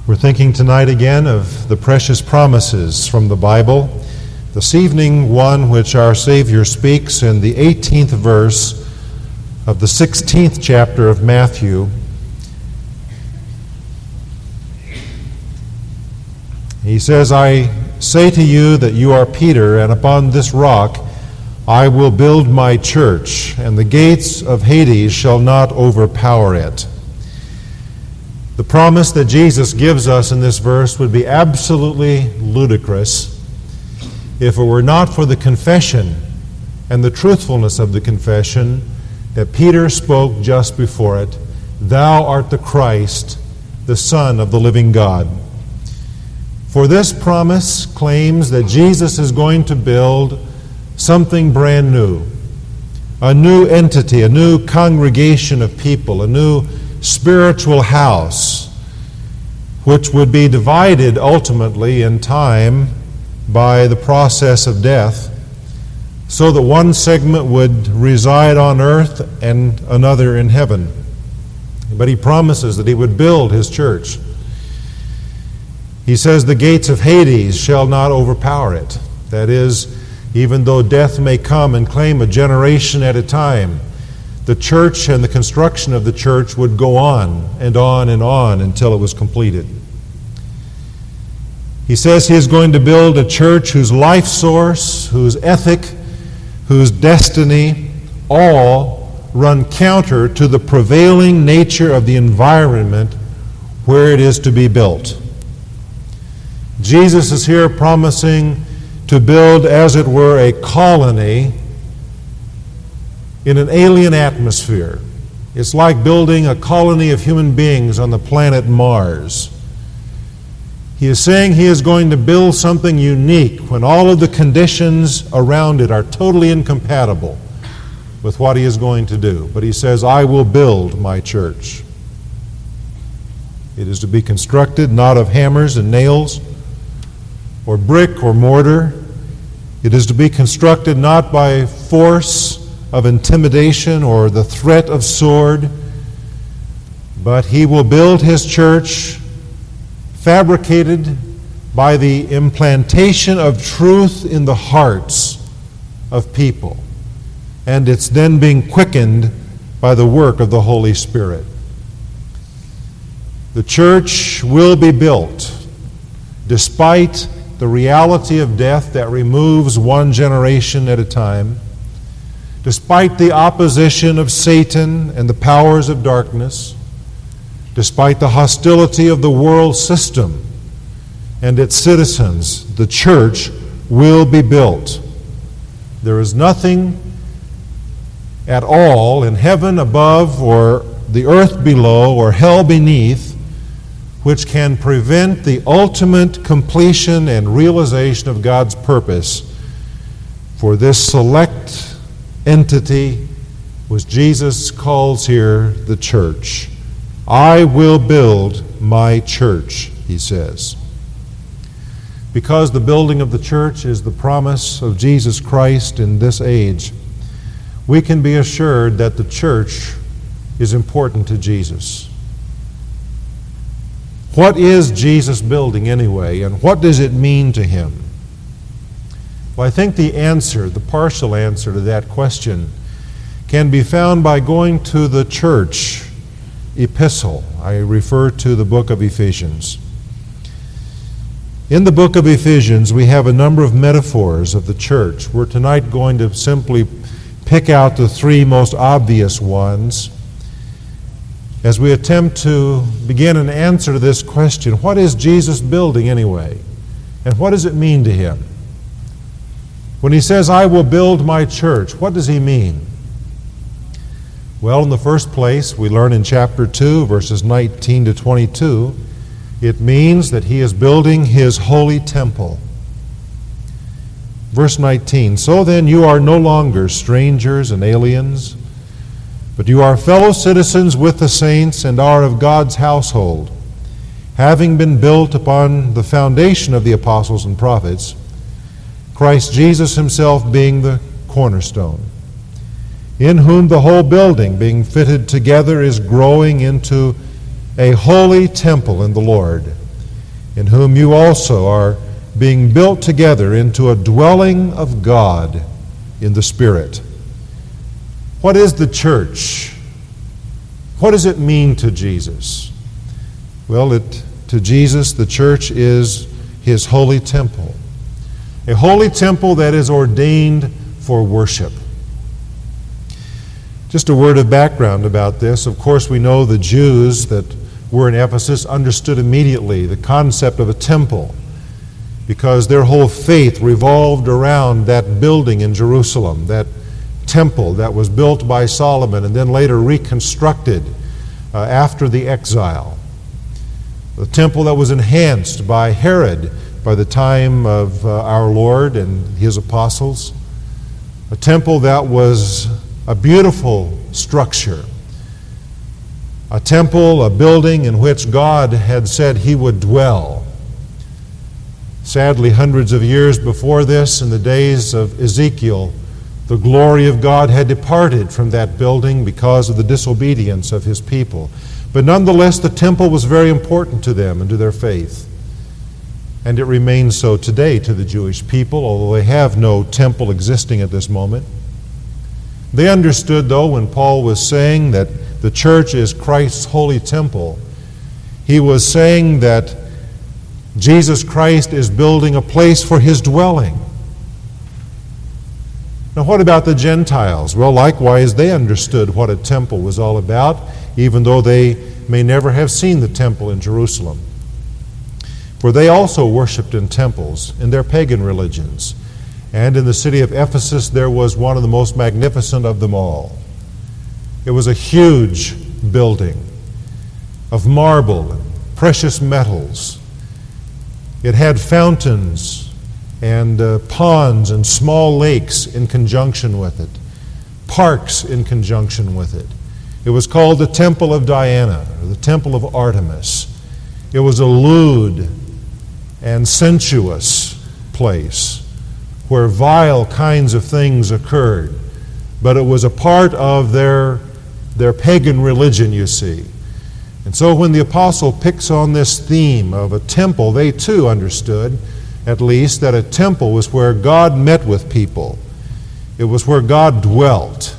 We're thinking tonight again of the precious promises from the Bible. This evening, one which our Savior speaks in the 18th verse of the 16th chapter of Matthew. He says, "I say to you that you are Peter, and upon this rock I will build my church, and the gates of Hades shall not overpower it." The promise that Jesus gives us in this verse would be absolutely ludicrous if it were not for the confession and the truthfulness of the confession that Peter spoke just before it, "Thou art the Christ, the Son of the living God." For this promise claims that Jesus is going to build something brand new, a new entity, a new congregation of people, a new spiritual house, which would be divided ultimately in time by the process of death, so that one segment would reside on earth and another in heaven. But he promises that he would build his church. He says the gates of Hades shall not overpower it. That is, even though death may come and claim a generation at a time, the church and the construction of the church would go on and on and on until it was completed. He says he is going to build a church whose life source, whose ethic, whose destiny, all run counter to the prevailing nature of the environment where it is to be built. Jesus is here promising to build, as it were, a colony in an alien atmosphere. It's like building a colony of human beings on the planet Mars. He is saying he is going to build something unique when all of the conditions around it are totally incompatible with what he is going to do. But he says, "I will build my church." It is to be constructed not of hammers and nails or brick or mortar. It is to be constructed not by force of intimidation or the threat of sword, but he will build his church fabricated by the implantation of truth in the hearts of people, and it's then being quickened by the work of the Holy Spirit. The church will be built despite the reality of death that removes one generation at a time, despite the opposition of Satan and the powers of darkness, despite the hostility of the world system and its citizens, the church will be built. There is nothing at all in heaven above or the earth below or hell beneath which can prevent the ultimate completion and realization of God's purpose for this select entity which Jesus calls here the church. "I will build my church," he says. Because the building of the church is the promise of Jesus Christ in this age, we can be assured that the church is important to Jesus. What is Jesus building anyway, and what does it mean to him? Well, I think the answer, the partial answer to that question, can be found by going to the church epistle. I refer to the book of Ephesians. In the book of Ephesians, we have a number of metaphors of the church. We're tonight going to simply pick out the three most obvious ones as we attempt to begin an answer to this question: what is Jesus building anyway? And what does it mean to him? When he says, "I will build my church," what does he mean? Well, in the first place, we learn in chapter 2, verses 19 to 22, it means that he is building his holy temple. Verse 19, "So then you are no longer strangers and aliens, but you are fellow citizens with the saints and are of God's household, having been built upon the foundation of the apostles and prophets, Christ Jesus himself being the cornerstone, in whom the whole building, being fitted together, is growing into a holy temple in the Lord, in whom you also are being built together into a dwelling of God in the Spirit. What is the church? What does it mean to Jesus? Well, to Jesus, the church is his holy temple. A holy temple that is ordained for worship. Just a word of background about this. Of course, we know the Jews that were in Ephesus understood immediately the concept of a temple, because their whole faith revolved around that building in Jerusalem, that temple that was built by Solomon and then later reconstructed after the exile. The temple that was enhanced by Herod by the time of our Lord and his apostles. A temple that was a beautiful structure. A temple, a building in which God had said he would dwell. Sadly, hundreds of years before this, in the days of Ezekiel, the glory of God had departed from that building because of the disobedience of his people. But nonetheless, the temple was very important to them and to their faith. And it remains so today to the Jewish people, although they have no temple existing at this moment. They understood, though, when Paul was saying that the church is Christ's holy temple, he was saying that Jesus Christ is building a place for his dwelling. Now, what about the Gentiles? Well, likewise, they understood what a temple was all about, even though they may never have seen the temple in Jerusalem. For they also worshipped in temples in their pagan religions. And in the city of Ephesus, there was one of the most magnificent of them all. It was a huge building of marble and precious metals. It had fountains and ponds and small lakes in conjunction with it, parks in conjunction with it. It was called the Temple of Diana, or the Temple of Artemis. It was a lewd and sensuous place where vile kinds of things occurred. But it was a part of their pagan religion, you see. And so when the apostle picks on this theme of a temple, they too understood, at least, that a temple was where God met with people. It was where God dwelt.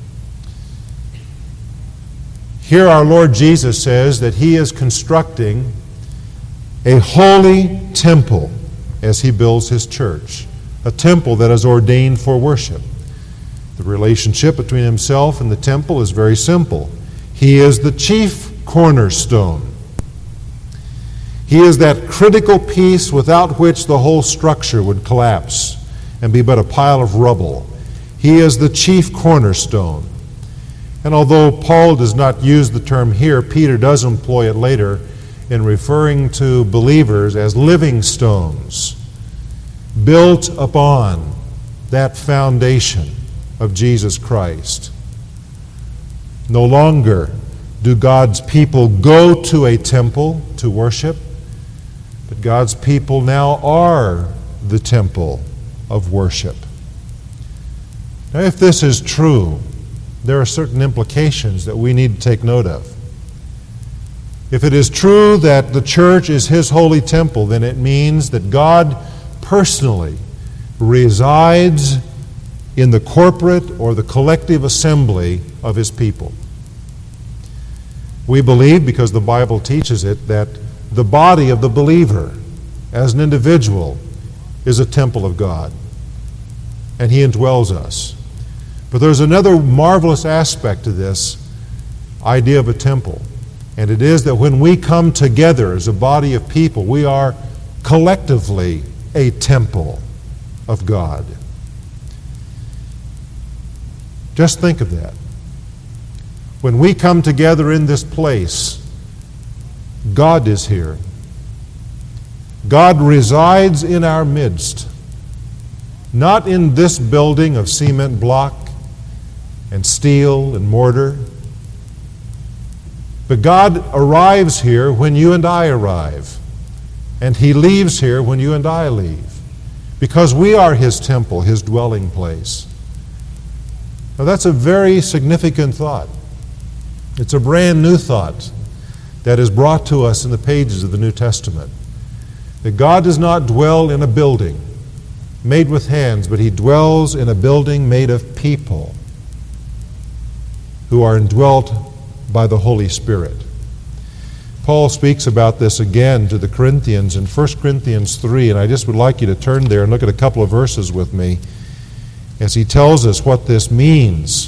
Here our Lord Jesus says that he is constructing a holy temple as he builds his church, a temple that is ordained for worship. The relationship between himself and the temple is very simple. He is the chief cornerstone. He is that critical piece without which the whole structure would collapse and be but a pile of rubble. He is the chief cornerstone. And although Paul does not use the term here, Peter does employ it later in referring to believers as living stones, built upon that foundation of Jesus Christ. No longer do God's people go to a temple to worship, but God's people now are the temple of worship. Now, if this is true, there are certain implications that we need to take note of. If it is true that the church is his holy temple, then it means that God personally resides in the corporate or the collective assembly of his people. We believe, because the Bible teaches it, that the body of the believer as an individual is a temple of God, and he indwells us. But there's another marvelous aspect to this idea of a temple, and it is that when we come together as a body of people, we are collectively a temple of God. Just think of that. When we come together in this place, God is here. God resides in our midst, not in this building of cement block and steel and mortar, but God arrives here when you and I arrive, and he leaves here when you and I leave, because we are his temple, his dwelling place. Now that's a very significant thought. It's a brand new thought that is brought to us in the pages of the New Testament. That God does not dwell in a building made with hands, but he dwells in a building made of people who are indwelt by the Holy Spirit. Paul speaks about this again to the Corinthians in 1 Corinthians 3, and I just would like you to turn there and look at a couple of verses with me as he tells us what this means.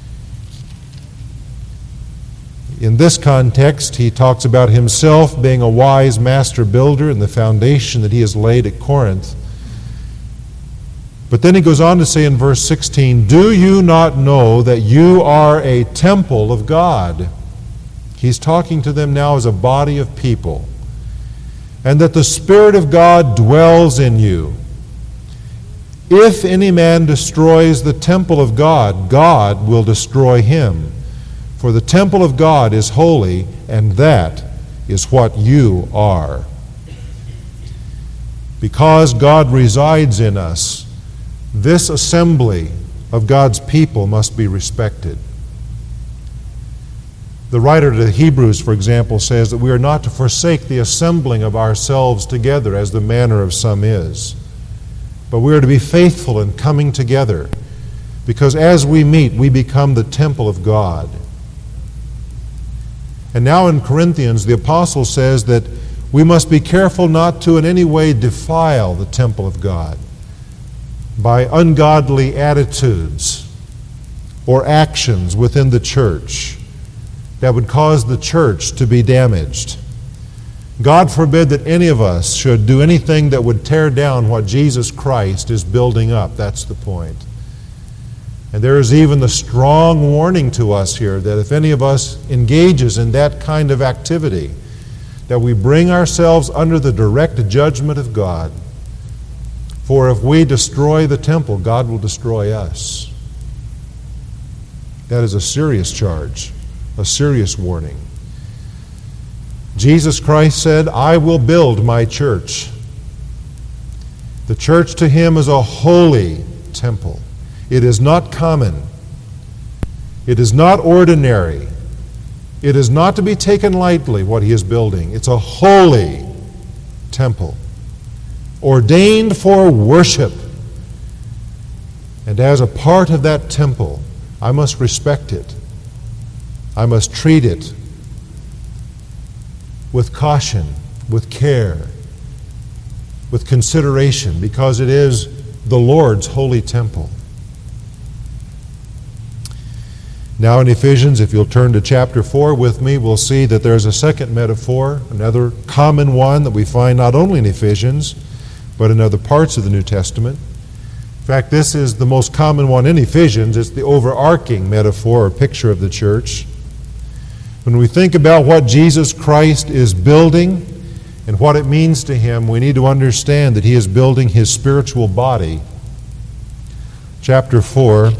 In this context, he talks about himself being a wise master builder and the foundation that he has laid at Corinth. But then he goes on to say in verse 16, "Do you not know that you are a temple of God?" He's talking to them now as a body of people. "And that the Spirit of God dwells in you. If any man destroys the temple of God, God will destroy him. For the temple of God is holy, and that is what you are." Because God resides in us, this assembly of God's people must be respected. The writer to the Hebrews, for example, says that we are not to forsake the assembling of ourselves together as the manner of some is, but we are to be faithful in coming together, because as we meet, we become the temple of God. And now in Corinthians, the apostle says that we must be careful not to in any way defile the temple of God by ungodly attitudes or actions within the church that would cause the church to be damaged. God forbid that any of us should do anything that would tear down what Jesus Christ is building up. That's the point. And there is even the strong warning to us here that if any of us engages in that kind of activity, that we bring ourselves under the direct judgment of God. For if we destroy the temple, God will destroy us. That is a serious charge, a serious warning. Jesus Christ said, "I will build my church." The church to him is a holy temple. It is not common. It is not ordinary. It is not to be taken lightly, what he is building. It's a holy temple, ordained for worship. And as a part of that temple, I must respect it. I must treat it with caution, with care, with consideration, because it is the Lord's holy temple. Now in Ephesians, if you'll turn to chapter 4 with me, we'll see that there's a second metaphor, another common one that we find not only in Ephesians, but in other parts of the New Testament. In fact, this is the most common one in Ephesians. It's the overarching metaphor or picture of the church. When we think about what Jesus Christ is building and what it means to him, we need to understand that he is building his spiritual body. Chapter 4,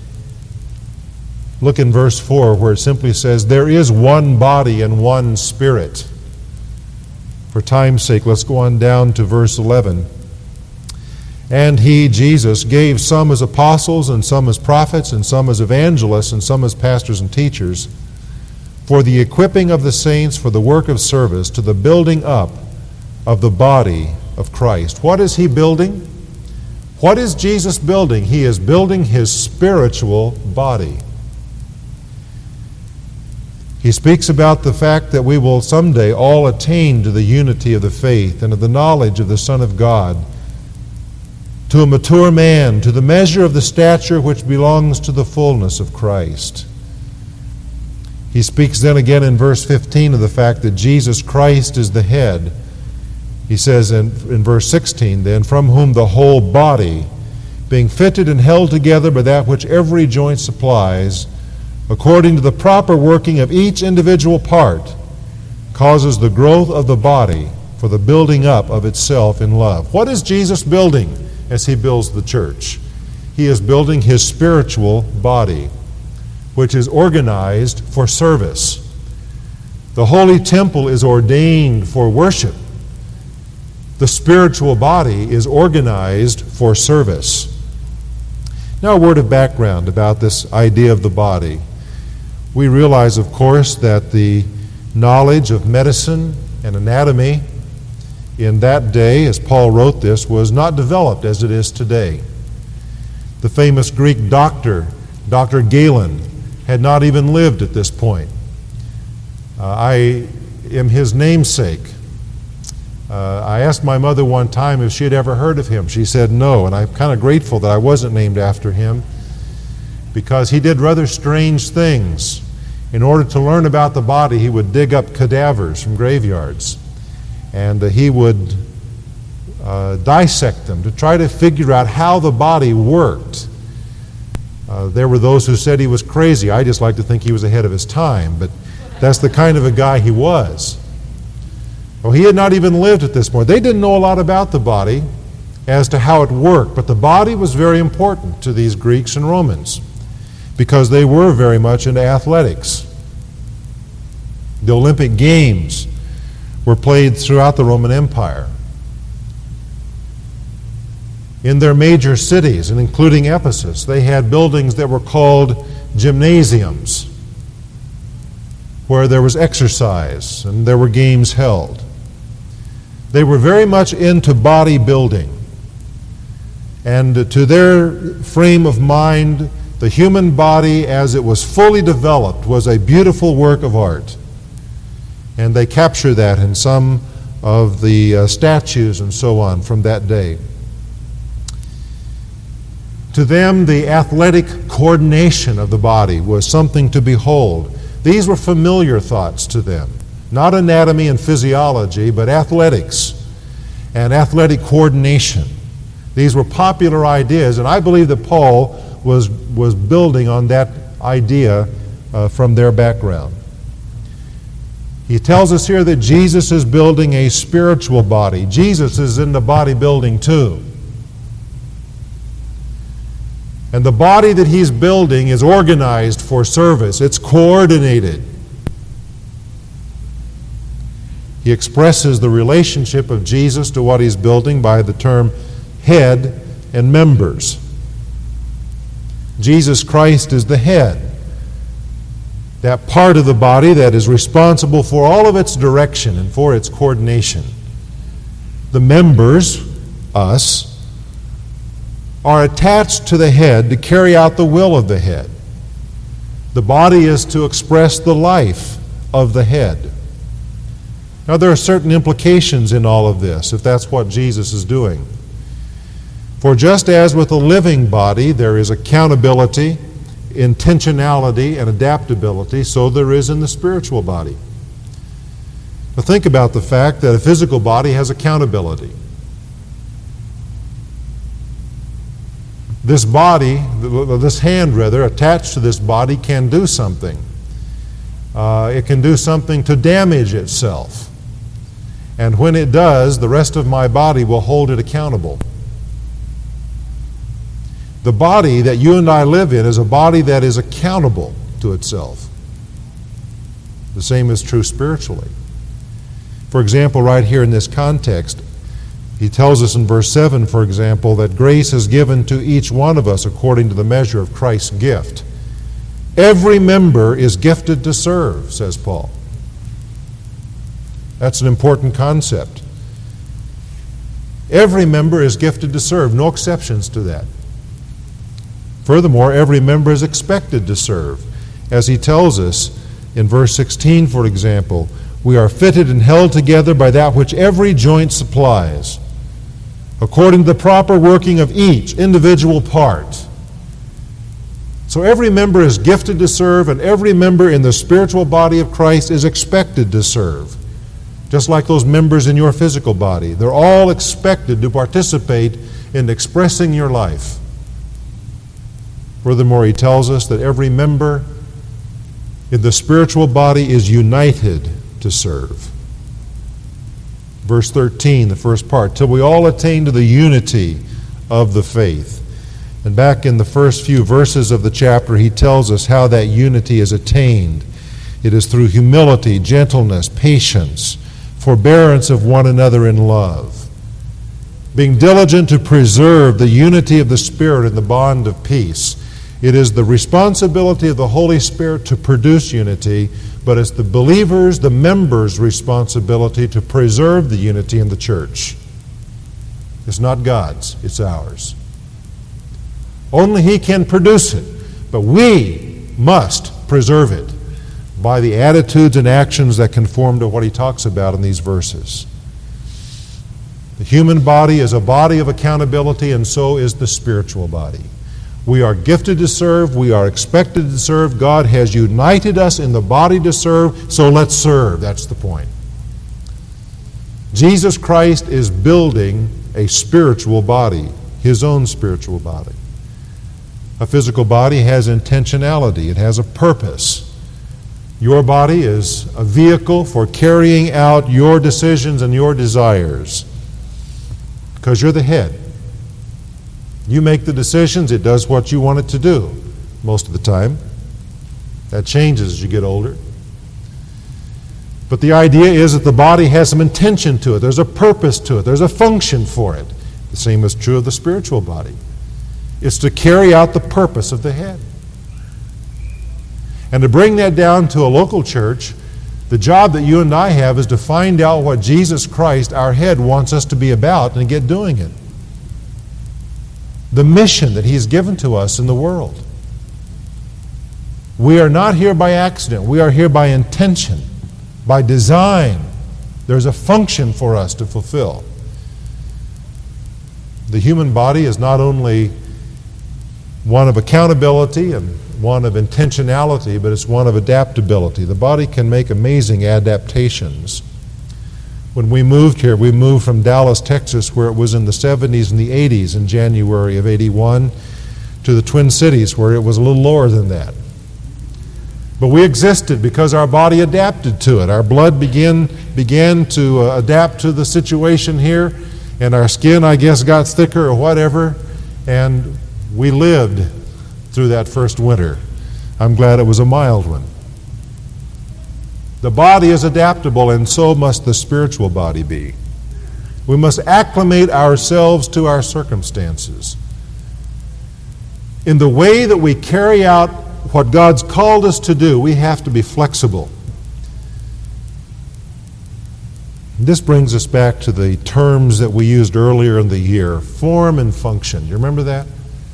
look in verse 4 where it simply says, "There is one body and one Spirit." For time's sake, let's go on down to verse 11. "And he, Jesus, gave some as apostles, and some as prophets, and some as evangelists, and some as pastors and teachers, for the equipping of the saints for the work of service, to the building up of the body of Christ." What is he building? What is Jesus building? He is building his spiritual body. He speaks about the fact that we will someday all attain to the unity of the faith and of the knowledge of the Son of God, to a mature man, to the measure of the stature which belongs to the fullness of Christ. He speaks then again in verse 15 of the fact that Jesus Christ is the head. He says in verse 16, then, "From whom the whole body, being fitted and held together by that which every joint supplies, according to the proper working of each individual part, causes the growth of the body for the building up of itself in love." What is Jesus building as he builds the church? He is building his spiritual body, which is organized for service. The holy temple is ordained for worship. The spiritual body is organized for service. Now, a word of background about this idea of the body. We realize, of course, that the knowledge of medicine and anatomy in that day, as Paul wrote this, was not developed as it is today. The famous Greek doctor, Dr. Galen, had not even lived at this point. I am his namesake. I asked my mother one time if she had ever heard of him. She said no, and I'm kind of grateful that I wasn't named after him, because he did rather strange things. In order to learn about the body, he would dig up cadavers from graveyards, and he would dissect them to try to figure out how the body worked. There were those who said he was crazy. I just like to think he was ahead of his time, but that's the kind of a guy he was. Well, he had not even lived at this point. They didn't know a lot about the body as to how it worked, but the body was very important to these Greeks and Romans because they were very much into athletics. The Olympic Games were played throughout the Roman Empire. In their major cities, and including Ephesus, they had buildings that were called gymnasiums, where there was exercise and there were games held. They were very much into bodybuilding. And to their frame of mind, the human body as it was fully developed was a beautiful work of art. And they capture that in some of the statues and so on from that day. To them, the athletic coordination of the body was something to behold. These were familiar thoughts to them. Not anatomy and physiology, but athletics and athletic coordination. These were popular ideas, and I believe that Paul was building on that idea from their background. He tells us here that Jesus is building a spiritual body. Jesus is into bodybuilding too. And the body that he's building is organized for service. It's coordinated. He expresses the relationship of Jesus to what he's building by the term head and members. Jesus Christ is the head, that part of the body that is responsible for all of its direction and for its coordination. The members, us, are attached to the head to carry out the will of the head. The body is to express the life of the head. Now, there are certain implications in all of this, if that's what Jesus is doing. For just as with a living body there is accountability, intentionality, and adaptability, so there is in the spiritual body. Now, think about the fact that a physical body has accountability. This body, this hand rather, attached to this body can do something. It can do something to damage itself. And when it does, the rest of my body will hold it accountable. The body that you and I live in is a body that is accountable to itself. The same is true spiritually. For example, right here in this context, he tells us in verse 7, for example, that grace is given to each one of us according to the measure of Christ's gift. Every member is gifted to serve, says Paul. That's an important concept. Every member is gifted to serve, no exceptions to that. Furthermore, every member is expected to serve. As he tells us in verse 16, for example, we are fitted and held together by that which every joint supplies, according to the proper working of each individual part. So every member is gifted to serve, and every member in the spiritual body of Christ is expected to serve. Just like those members in your physical body. They're all expected to participate in expressing your life. Furthermore, he tells us that every member in the spiritual body is united to serve. Verse 13, the first part, till we all attain to the unity of the faith. And back in the first few verses of the chapter, he tells us how that unity is attained. It is through humility, gentleness, patience, forbearance of one another in love, being diligent to preserve the unity of the Spirit in the bond of peace. It is the responsibility of the Holy Spirit to produce unity, but it's the believers, the members' responsibility to preserve the unity in the church. It's not God's, it's ours. Only He can produce it, but we must preserve it by the attitudes and actions that conform to what he talks about in these verses. The human body is a body of accountability, and so is the spiritual body. We are gifted to serve. We are expected to serve. God has united us in the body to serve, so let's serve. That's the point. Jesus Christ is building a spiritual body, His own spiritual body. A physical body has intentionality. It has a purpose. Your body is a vehicle for carrying out your decisions and your desires because you're the head. You make the decisions, it does what you want it to do most of the time. That changes as you get older. But the idea is that the body has some intention to it. There's a purpose to it. There's a function for it. The same is true of the spiritual body. It's to carry out the purpose of the head. And to bring that down to a local church, the job that you and I have is to find out what Jesus Christ, our head, wants us to be about and get doing it. The mission that He's given to us in the world. We are not here by accident. We are here by intention, by design. There's a function for us to fulfill. The human body is not only one of accountability and one of intentionality, but it's one of adaptability. The body can make amazing adaptations. When we moved here, we moved from Dallas, Texas, where it was in the 70s and the 80s in January of 81, to the Twin Cities, where it was a little lower than that. But we existed because our body adapted to it. Our blood began to adapt to the situation here, and our skin, I guess, got thicker or whatever, and we lived through that first winter. I'm glad it was a mild one. The body is adaptable, and so must the spiritual body be. We must acclimate ourselves to our circumstances. In the way that we carry out what God's called us to do, we have to be flexible. This brings us back to the terms that we used earlier in the year, form and function. You remember that?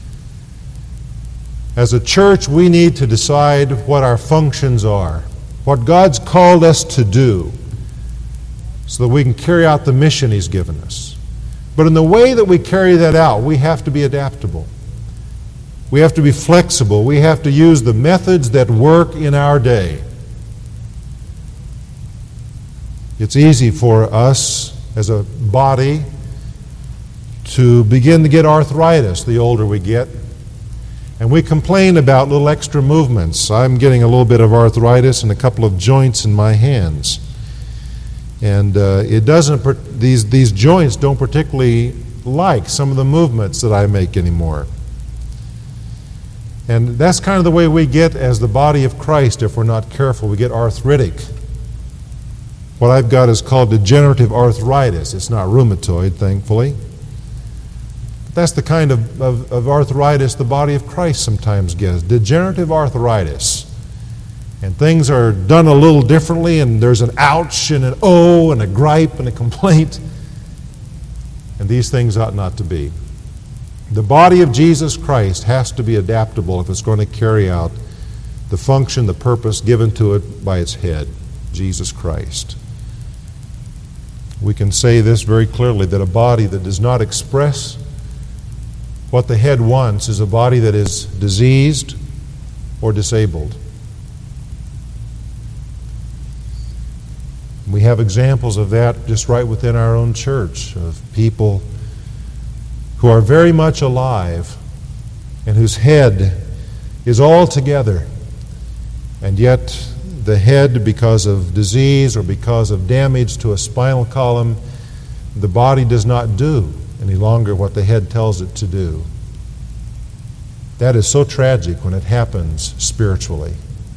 As a church, we need to decide what our functions are, what God's called us to do, so that we can carry out the mission He's given us. But in the way that we carry that out, we have to be adaptable. We have to be flexible. We have to use the methods that work in our day. It's easy for us as a body to begin to get arthritis the older we get. And we complain about little extra movements. I'm getting a little bit of arthritis in a couple of joints in my hands. And these joints don't particularly like some of the movements that I make anymore. And that's kind of the way we get as the body of Christ if we're not careful. We get arthritic. What I've got is called degenerative arthritis. It's not rheumatoid, thankfully. That's the kind of arthritis the body of Christ sometimes gets, degenerative arthritis. And things are done a little differently, and there's an ouch and an oh and a gripe and a complaint. And these things ought not to be. The body of Jesus Christ has to be adaptable if it's going to carry out the function, the purpose given to it by its head, Jesus Christ. We can say this very clearly, that a body that does not express what the head wants is a body that is diseased or disabled. We have examples of that just right within our own church, of people who are very much alive and whose head is all together, and yet the head, because of disease or because of damage to a spinal column, the body does not do any longer what the head tells it to do. That is so tragic when it happens spiritually.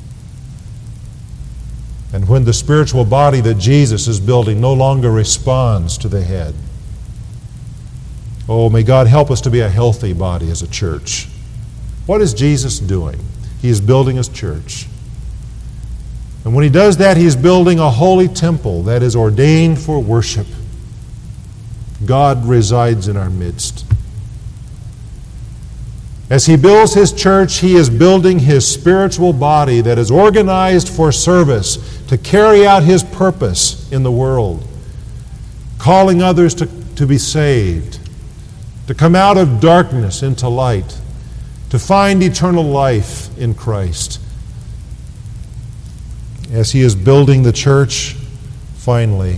And when the spiritual body that Jesus is building no longer responds to the head. Oh, may God help us to be a healthy body as a church. What is Jesus doing? He is building his church. And when he does that, he is building a holy temple that is ordained for worship. God resides in our midst. As he builds his church, he is building his spiritual body that is organized for service to carry out his purpose in the world, calling others to be saved, to come out of darkness into light, to find eternal life in Christ. As he is building the church, finally,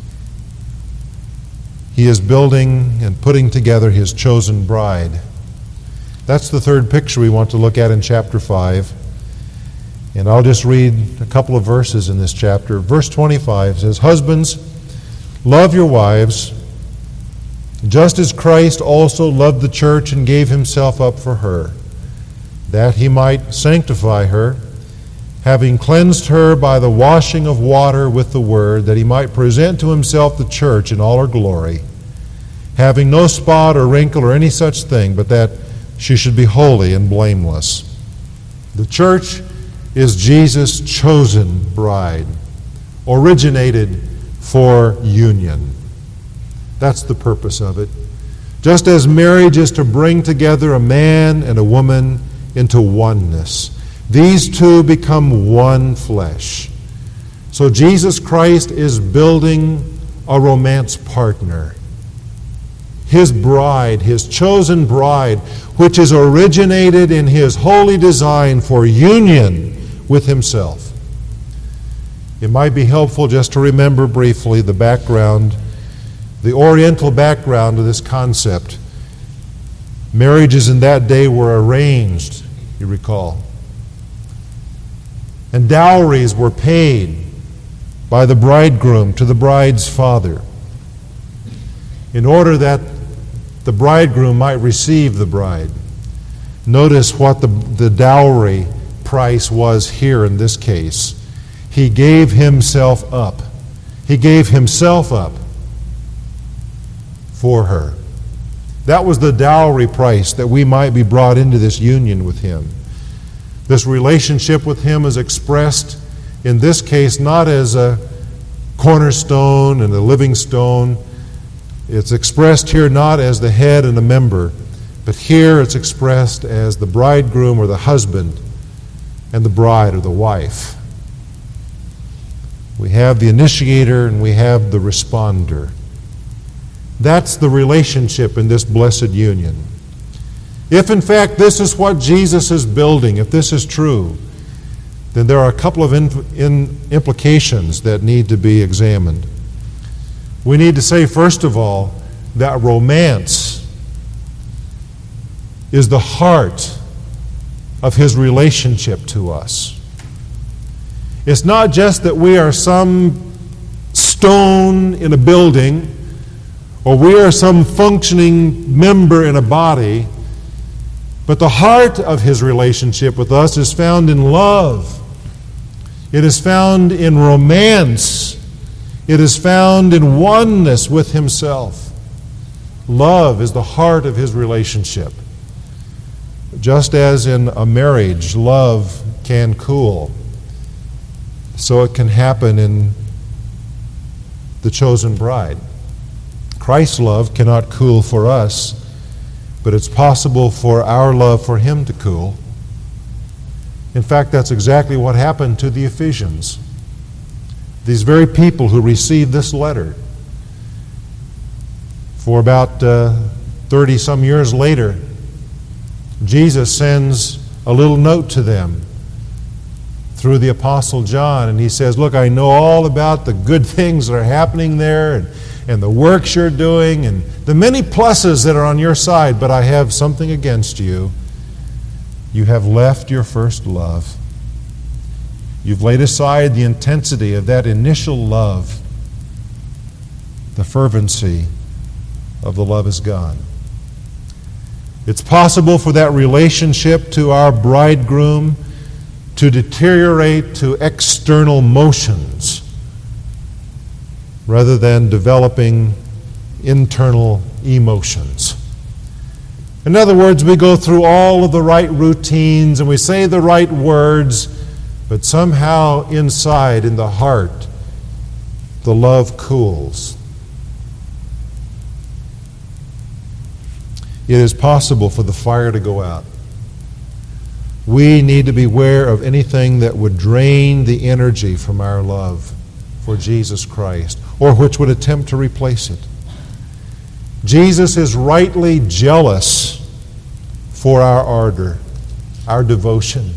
he is building and putting together his chosen bride. That's the third picture we want to look at in chapter 5. And I'll just read a couple of verses in this chapter. Verse 25 says, "Husbands, love your wives, just as Christ also loved the church and gave himself up for her, that he might sanctify her, having cleansed her by the washing of water with the word, that he might present to himself the church in all her glory, having no spot or wrinkle or any such thing, but that she should be holy and blameless." The church is Jesus' chosen bride, originated for union. That's the purpose of it. Just as marriage is to bring together a man and a woman into oneness, these two become one flesh. So Jesus Christ is building a romance partner. His bride, his chosen bride, which is originated in his holy design for union with himself. It might be helpful just to remember briefly the background, the Oriental background of this concept. Marriages in that day were arranged, you recall. And dowries were paid by the bridegroom to the bride's father in order that the bridegroom might receive the bride. Notice what the dowry price was here in this case. He gave himself up. He gave himself up for her. That was the dowry price, that we might be brought into this union with him. This relationship with him is expressed in this case not as a cornerstone and a living stone. It's expressed here not as the head and a member, but here it's expressed as the bridegroom or the husband and the bride or the wife. We have the initiator and we have the responder. That's the relationship in this blessed union. If in fact this is what Jesus is building, if this is true, then there are a couple of implications that need to be examined. We need to say, first of all, that romance is the heart of his relationship to us. It's not just that we are some stone in a building, or we are some functioning member in a body, but the heart of his relationship with us is found in love. It is found in romance. It is found in oneness with himself. Love is the heart of his relationship. Just as in a marriage, love can cool, so it can happen in the chosen bride. Christ's love cannot cool for us, but it's possible for our love for him to cool. In fact, that's exactly what happened to the Ephesians. These very people who received this letter, for about 30-some years later, Jesus sends a little note to them through the Apostle John, and he says, look, I know all about the good things that are happening there and the works you're doing and the many pluses that are on your side, but I have something against you. You have left your first love. You've laid aside the intensity of that initial love. The fervency of the love is gone. It's possible for that relationship to our bridegroom to deteriorate to external motions rather than developing internal emotions. In other words, we go through all of the right routines and we say the right words, but somehow inside, in the heart, the love cools. It is possible for the fire to go out. We need to beware of anything that would drain the energy from our love for Jesus Christ, or which would attempt to replace it. Jesus is rightly jealous for our ardor, our devotion.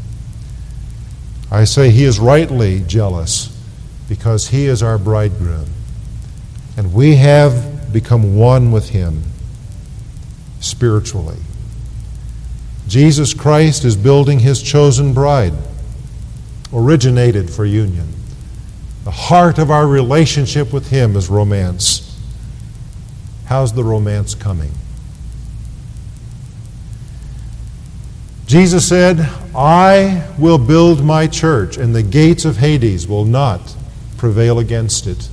I say he is rightly jealous because he is our bridegroom, and we have become one with him spiritually. Jesus Christ is building his chosen bride, originated for union. The heart of our relationship with him is romance. How's the romance coming? Jesus said, I will build my church, and the gates of Hades will not prevail against it.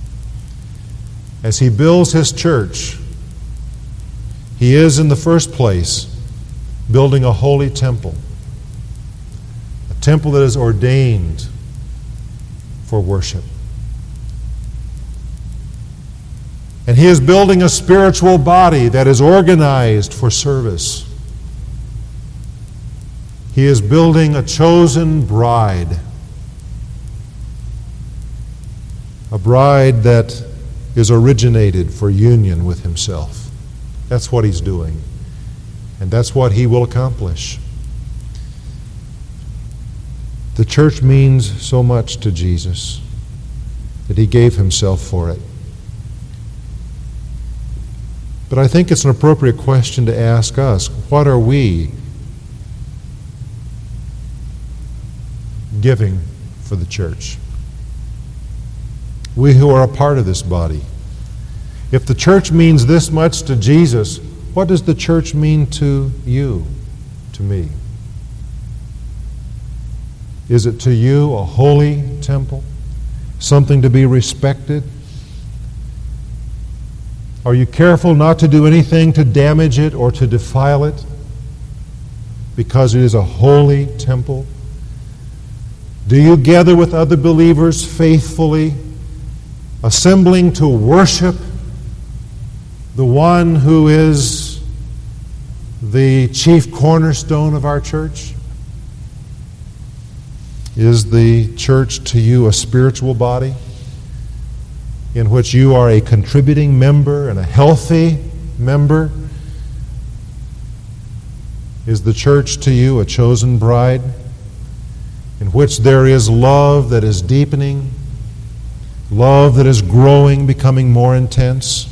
As he builds his church, he is in the first place building a holy temple, a temple that is ordained for worship. And he is building a spiritual body that is organized for service. He is building a chosen bride, a bride that is originated for union with himself. That's what he's doing. And that's what he will accomplish. The church means so much to Jesus that he gave himself for it. But I think it's an appropriate question to ask us, what are we giving for the church? We who are a part of this body. If the church means this much to Jesus, what does the church mean to you, to me? Is it to you a holy temple, something to be respected? Are you careful not to do anything to damage it or to defile it because it is a holy temple? Do you gather with other believers faithfully, assembling to worship the one who is the chief cornerstone of our church? Is the church to you a spiritual body in which you are a contributing member and a healthy member? Is the church to you a chosen bride in which there is love that is deepening, love that is growing, becoming more intense?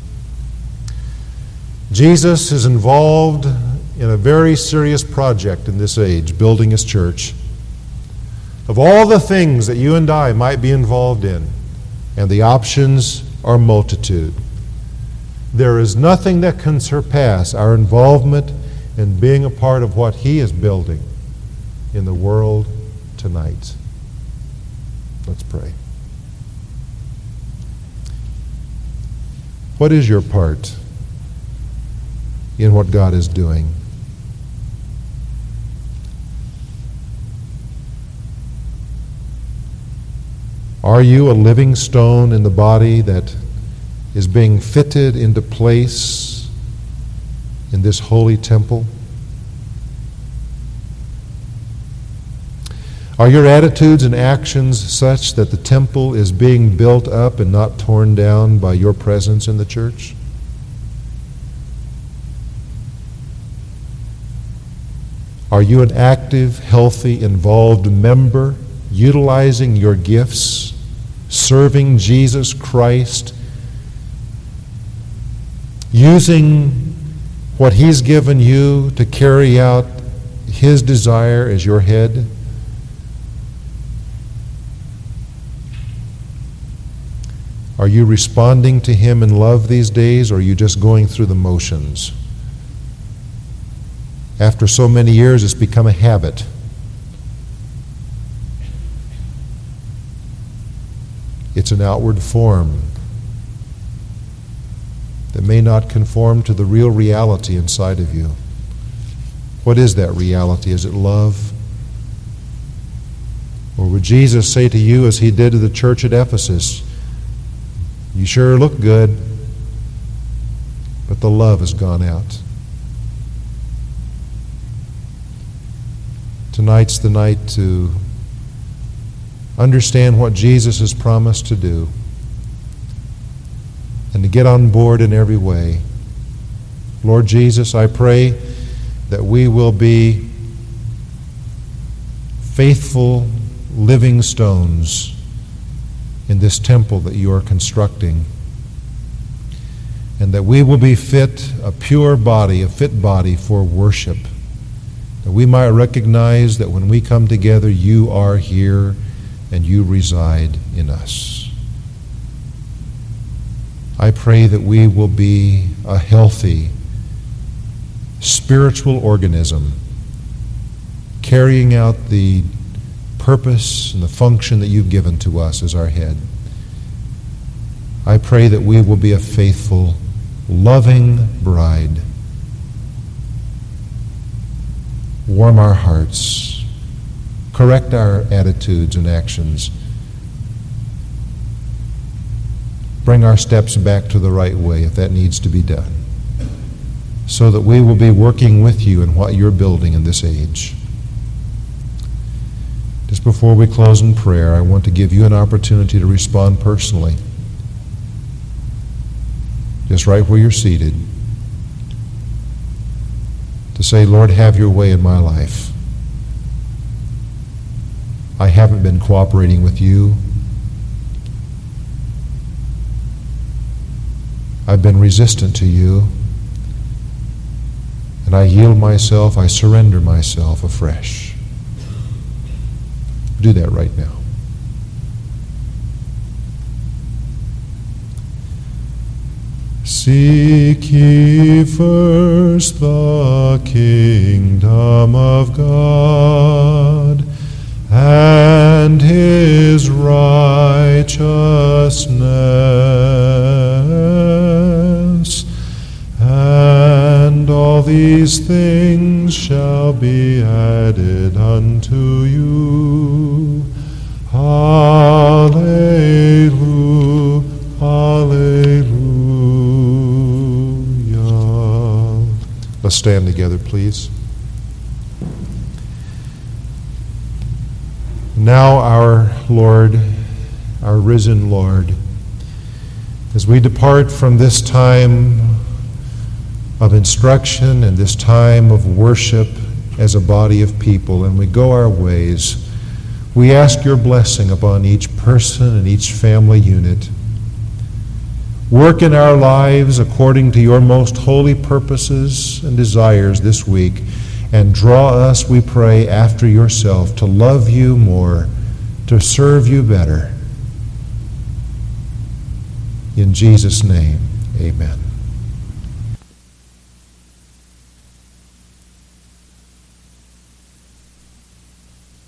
Jesus is involved in a very serious project in this age, building his church. Of all the things that you and I might be involved in, and the options are multitude, there is nothing that can surpass our involvement in being a part of what he is building in the world tonight. Let's pray. What is your part in what God is doing? Are you a living stone in the body that is being fitted into place in this holy temple? Are your attitudes and actions such that the temple is being built up and not torn down by your presence in the church? Are you an active, healthy, involved member, utilizing your gifts, serving Jesus Christ, using what he's given you to carry out his desire as your head? Are you responding to him in love these days, or are you just going through the motions? After so many years, it's become a habit. It's an outward form that that may not conform to the real reality inside of you. What is that reality? Is it love? Or would Jesus say to you, as he did to the church at Ephesus, you sure look good, but the love has gone out. Tonight's the night to understand what Jesus has promised to do and to get on board in every way. Lord Jesus, I pray that we will be faithful living stones in this temple that you are constructing, and that we will be fit, a pure body, a fit body for worship, that we might recognize that when we come together, you are here and you reside in us. I pray that we will be a healthy, spiritual organism, carrying out the purpose and the function that you've given to us as our head. I pray that we will be a faithful, loving bride. Warm our hearts, correct our attitudes and actions, bring our steps back to the right way if that needs to be done, so that we will be working with you in what you're building in this age. Just before we close in prayer, I want to give you an opportunity to respond personally, just right where you're seated, to say, Lord, have your way in my life. I haven't been cooperating with you. I've been resistant to you, and I yield myself, I surrender myself afresh. Do that right now. Seek ye first the kingdom of God and his righteousness, and all these things shall be added unto you. Hallelujah, hallelujah. Let's stand together, please. Now our Lord, our risen Lord, as we depart from this time of instruction and this time of worship as a body of people, and we go our ways, we ask your blessing upon each person and each family unit. Work in our lives according to your most holy purposes and desires this week, and draw us, we pray, after yourself, to love you more, to serve you better. In Jesus' name, amen.